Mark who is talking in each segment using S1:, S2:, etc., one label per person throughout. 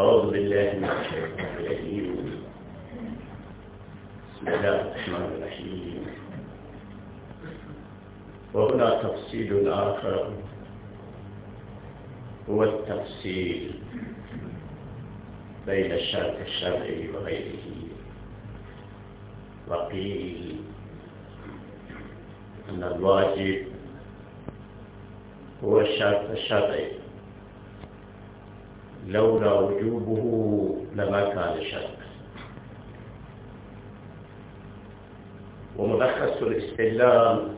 S1: أعوذ بالله من الشيطان الرجيم. بسم الله الرحمن الرحيم. وهنا تفصيل آخر، هو التفصيل بين الشرط الشرعي وغيره. وقيل أن الواجب هو الشرط الشرعي، لولا وجوبه لما كان شرطا. وملخص الاستدلال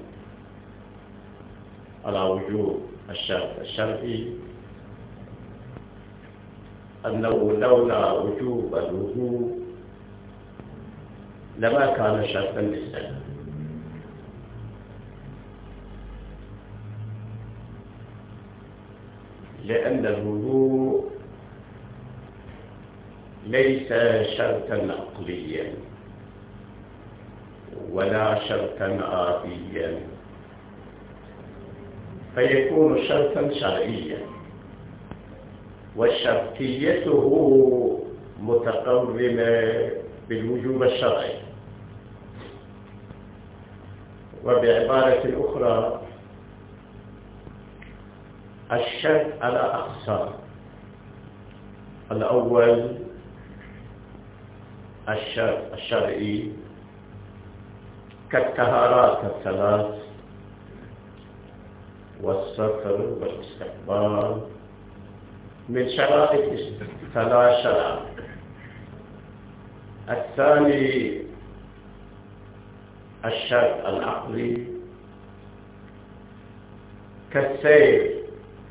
S1: على وجوب الشرط الشرعي أنه لولا وجوب الوضوء لما كان شرطا للصلاة، لأن الوضوء ليس شرطا عقليا ولا شرطا عاديا، فيكون شرطا شرعيا، وشرطيته متقرنة بالوجوب الشرعي. وبعبارة أخرى، الشرط على أقسام: الأول الشرط الشرعي كالطهارات الثلاث والسفر والاستقبال من شرائط ثلاث شرائط. الثاني الشرط العقلي كالسير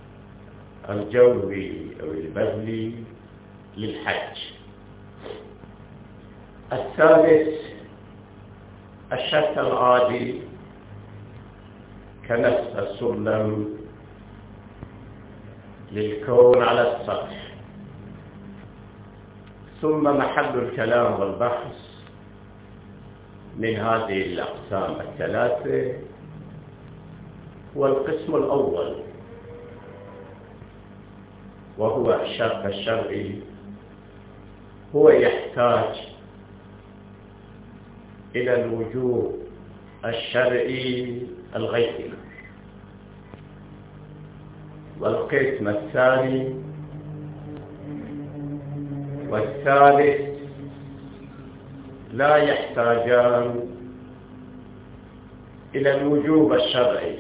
S1: الجوي أو البري للحج. الثالث الشرط العادي كنصب السلم للكون على السطح. ثم محل الكلام والبحث من هذه الأقسام الثلاثة هو القسم الأول، وهو الشرط الشرعي. هو يحتاج إلى الوجوب الشرعي الغيبي. والقسم الثاني والثالث لا يحتاجان إلى الوجوب الشرعي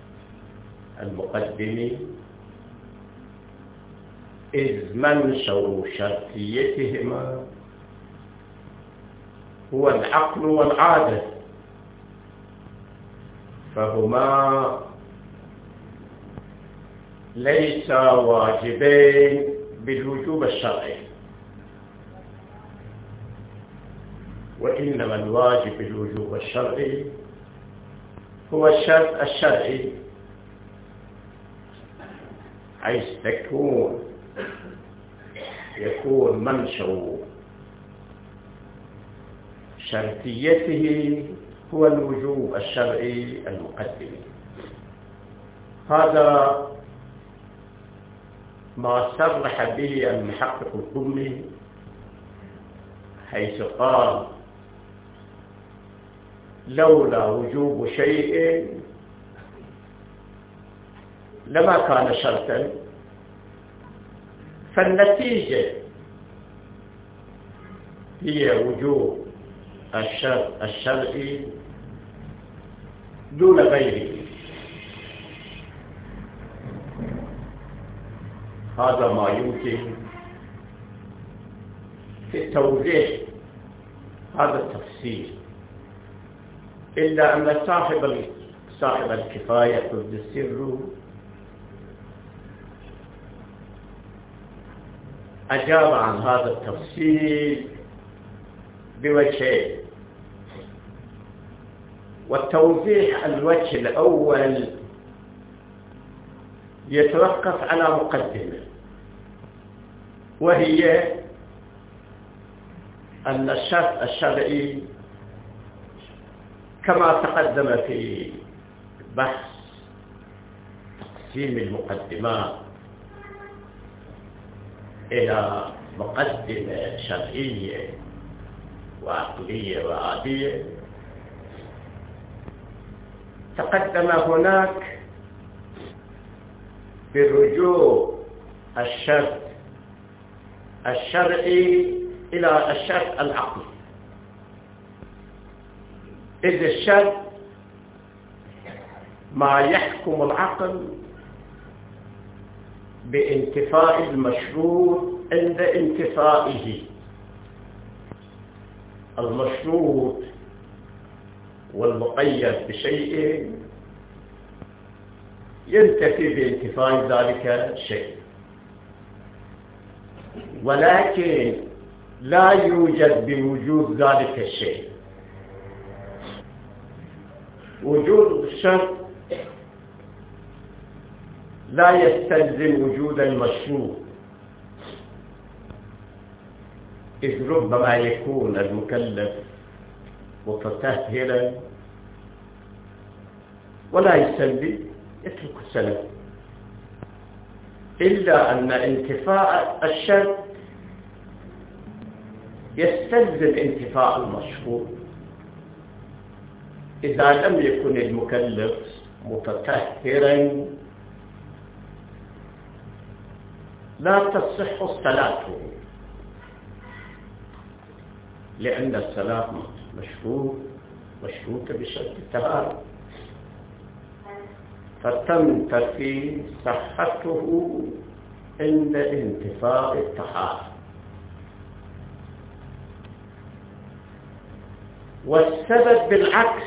S1: المقدم، إذ منشأ شرطيتهما هو العقل والعادة، فهما ليسا واجبين بالوجوب الشرعي، وإنما الواجب بالوجوب الشرعي هو الشرط الشرعي، حيث يكون منشأ شرطيته هو الوجوب الشرعي المقدم. هذا ما صرح به المحقق الضمي، حيث قال: لولا وجوب شيء لما كان شرطا، فالنتيجة هي وجوب الشرط الشرعي دون غيره. هذا ما يمكن في توضيح هذا التفسير، إلا أن صاحب الكفاية السر أجاب عن هذا التفسير بوجهين. والتوضيح الوجه الأول يتوقف على مقدمة، وهي أن الشرط الشرعي كما تقدم في بحث تقسيم المقدمات إلى مقدمة شرعية وعقلية وعادية، تقدم هناك بالرجوع الشرط الشرعي إلى الشرط العقلي، إذ الشرط ما يحكم العقل بانتفاء المشروط عند انتفائه. المشروط والمقيد بشيء ينتفي بانتفاء ذلك الشيء، ولكن لا يوجد بوجود ذلك الشيء. وجود الشرط لا يستلزم وجود المشروط، إذ ربما يكون المكلف متساهلا ولا يسلي، يترك السلف، إلا أن انتفاء الشرط يستلزم انتفاء المشروط. إذا لم يكن المكلف متطهرا لا تصح الصلاة، لأن الصلاة مشروطة بشرط الطهارة، فتنتفي صحته عند انتفاء الطهارة. والسبب بالعكس،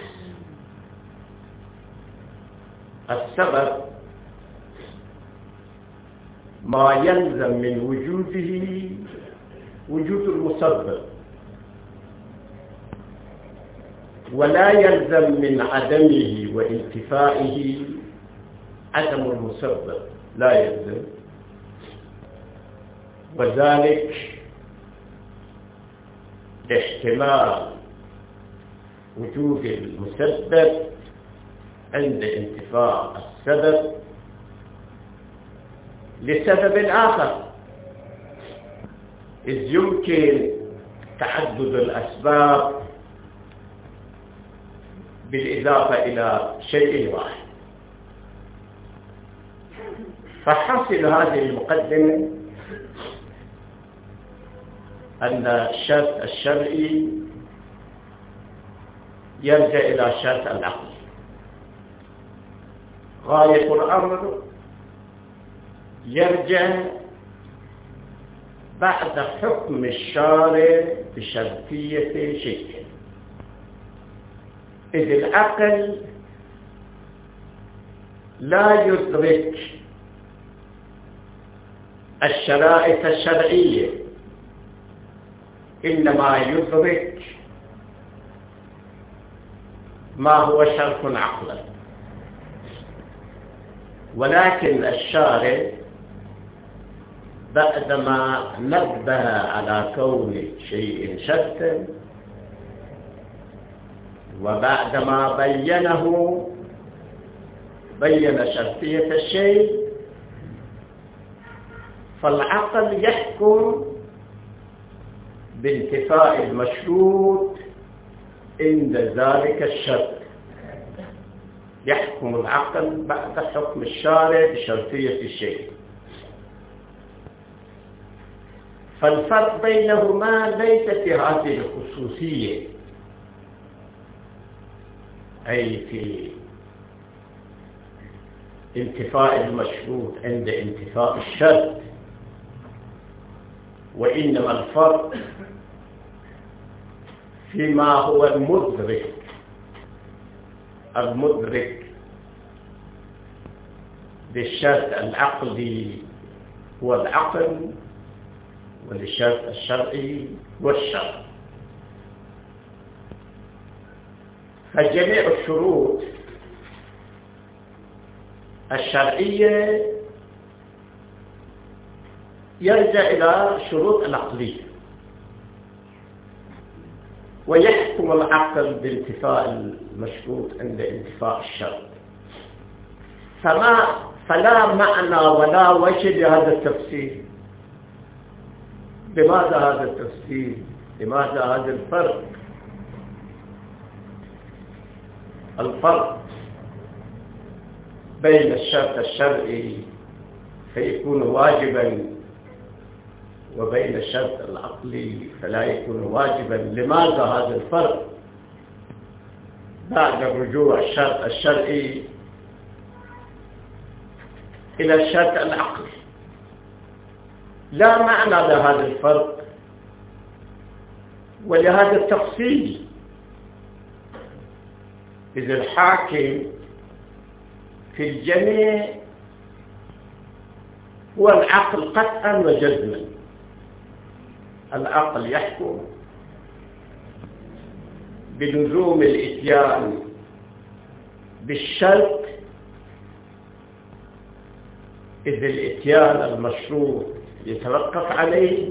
S1: السبب ما يلزم من وجوده وجود المسبب، ولا يلزم من عدمه وانتفائه عدم المسبب، لا يلزم. وذلك احتمال وجود المسبب عند انتفاء السبب لسبب آخر، إذ يمكن تعدد الأسباب بالإضافة إلى شيء واحد. فحاصل هذه المقدمة أن الشرط الشرعي يرجع إلى الشرط العقلي. غاية الأمر يرجع بعد حكم الشارع بشرطية شيء، إذ العقل لا يدرك الشرائط الشرعية، إنما يدرك ما هو شرط عقلا. ولكن الشارع بعدما نبه على كون شيء شرطا، وبعدما بين شرطية الشيء، فالعقل يحكم بانتفاء المشروط عند ذلك الشرط. يحكم العقل بعد حكم الشارع بشرطية الشيء. فالفرق بينهما ليس في هذه الخصوصية، أي في انتفاء المشروط عند انتفاء الشرط، وإنما الفرق فيما هو المدرك للشرط العقلي هو العقل، وللشرط الشرعي هو الشرع. فجميع الشروط الشرعية يرجع إلى شروط العقلية، ويحكم العقل بانتفاء المشروط عند انتفاء الشرط. فلا معنى ولا وجه لهذا التفسير، لماذا هذا التفصيل؟ لماذا هذا الفرق؟ الفرق بين الشرط الشرعي فيكون واجبا وبين الشرط العقلي فلا يكون واجبا. لماذا هذا الفرق؟ بعد رجوع الشرط الشرعي إلى الشرط العقلي لا معنى لهذا الفرق ولهذا التفصيل، إذ الحاكم في الجميع هو العقل قطعا وجزما. العقل يحكم بلزوم الإتيان بالشرط، إذ الإتيان المشروط يتوقف عليه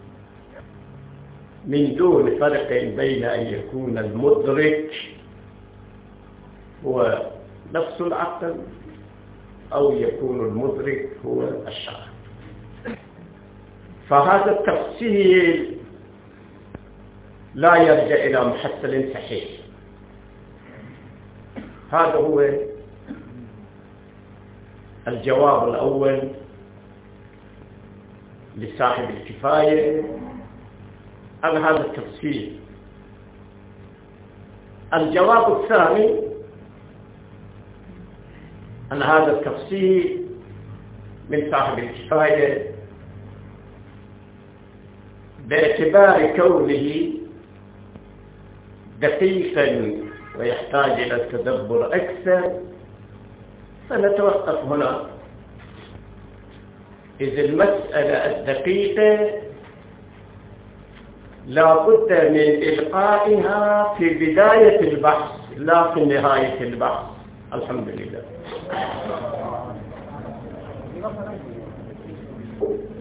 S1: من دون فرق بين أن يكون المدرك هو نفس العقل أو يكون المدرك هو الشرع. فهذا التفصيل لا يرجع إلى محصل صحيح. هذا هو الجواب الأول لصاحب الكفاية عن هذا التفصيل. الجواب الثاني عن هذا التفصيل من صاحب الكفاية باعتبار كونه دقيقا ويحتاج إلى التدبر أكثر، فنتوقف هنا. إذ المسألة الدقيقة لا بد من إلقائها في بداية البحث لا في نهاية البحث. الحمد لله.